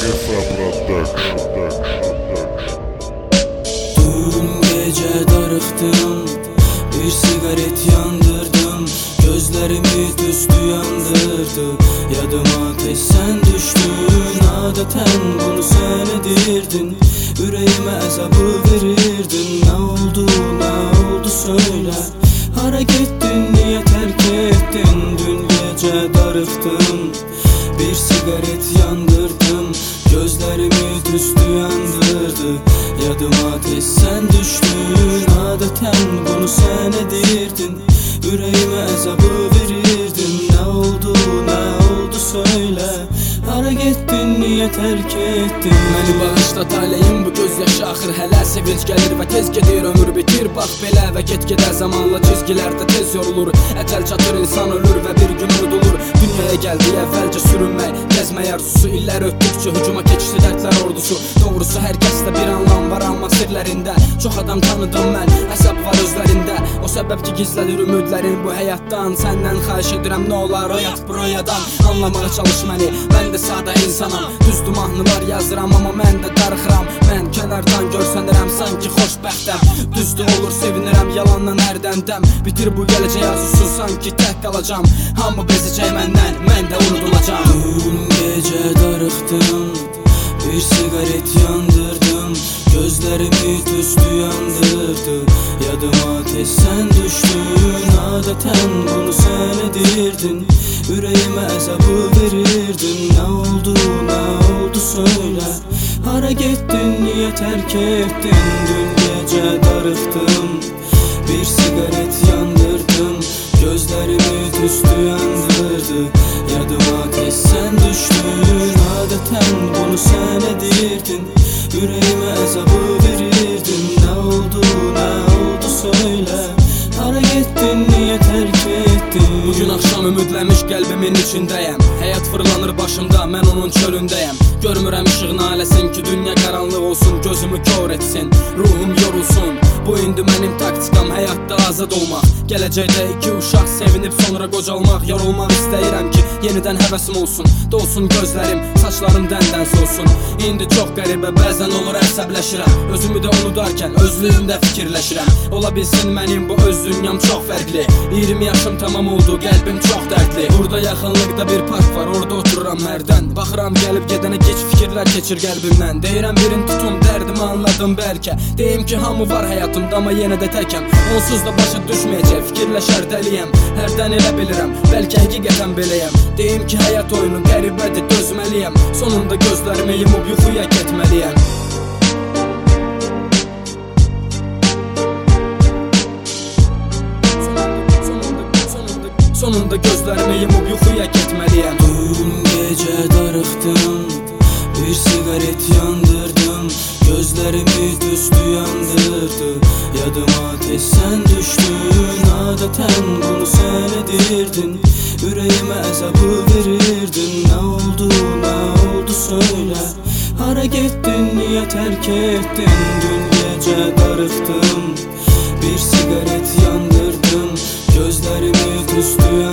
Dün gece darıktım, bir sigaret yandırdım, gözlerimi tüstü yandırdı. Yadıma ateş sen düştün, adeten bunu sen edirdin. Yüreğime azabı verirdin. Ne oldu söyle. Hara gittin, niye terk ettin? Dün gece darıktım, bir sigaret yandırdım, gözlerimi tüstü yandırdı. Yadıma ateş sen düştün, adeten bunu sen edirdin. Yüreğime azabı verirdin. Ne oldu söyle. Hara gittin, niye terk ettin? Məni bağışla taleyim, bu gözyaşı axır. Hələ sevinç gəlir və tez gedir, ömür bitir. Bax belə və get-gedə zamanla çizgilərdə tez yorulur. Əcəl çatır, insan ölür və bir gün unudulur. Dünyaya gəldi əvvəlcə sürünmək, gəzmək arzusu. İllər ötdükcə hücuma keçdi dərdlər ordusu. Doğrusu hər kəsdə bir anlam var, amma sirlərində çox adam tanıdım mən, əsəb var özlərində. O səbəb ki gizlədir ümidlərin bu həyatdan. Səndən xahiş edirəm, nə olar oyat buradan. Anlamağa çalış məni, mən də sadə insanam. Düzdür mahnılar yazıram, amma mən də darıxıram. Mən kənardan görsənirəm, sanki xoşbəxtəm. Düzdür olur sevinirəm, yalandan hərdən dəm. Bitir bu gələcək arzusu, sanki tək qalacam. Hamı bezəcək məndən, mən də unudulacam. Dün gece darıktım, bir sigaret yandırdım, gözlerimi tüstü yandırdı. Yadıma ateş sen düştün, adeten bunu sen edirdin. Yüreğime azabı verirdin. Ne oldu söyle. Hara gittin, niye terk ettin? Dün gece darıktım, bir sigaret yandırdım, gözlerimi tüstü yandırdı. Yadıma ateş sen düştün, adeten bunu sen edirdin. Yüreğime azabı verirdin. Ne oldu söyle. Hara gittin, niye terk ettin? Bugün akşam ümidləmiş qəlbimin içindəyəm. Həyat fırlanır başımda, mən onun çölündəyəm. Görmürəm işığını aləsin ki dünya qaranlıq olsun, gözümü kör etsin, ruhum yorulsun. Bu indi mənim taktikam, həyatda azad olmaq. Gələcəkdə iki uşaq sevinib sonra qocalmaq. Yorulmaq istəyirəm ki yenidən həvəsim olsun. Dolsun gözlərim, saçlarım dəndən solsun. İndi çox qəribə, bəzən olur əsəbləşirəm. Özümü də unudarkən özlüyümdə fikirləşirəm. Ola bilsin mənim bu öz dünyam çox fərqli. 20 yaşım tamam oldu, qəlbim çox dərdli. Burada yaxınlıqda bir park var, orada otururam hərdən. Baxıram gəlib gedənə geç fikirlər keçir qəlbimdən. Deyirəm birin tutum, dərdimi anladım bəlkə. Deyim ki hamı var həyatımda, amma yenə də təkəm. Onsuz da başa düşməyəcək, fikirləşər dəliyəm. Hərdən elə bilirəm, bəlkə həqiqətən beləyəm. Deyim ki həyat oyunu qəribədir, dözməliyəm. Sonunda gözlərimi yumub yuxuya getməliyəm. Sonunda gözlərimi yumub yuxuya getməliyəm. Dün gece darıktım, bir sigaret yandırdım, gözlerimi tüstü yandırdı. Yadıma ateş sen düştün, adeten bunu sen edirdin. Yüreğime azabı verirdin. Ne oldu söyle. Hara gittin, niye terk ettin? Dün gece darıktım, bir sigaret yandırdım, gözlerimi tüstü yandırdı.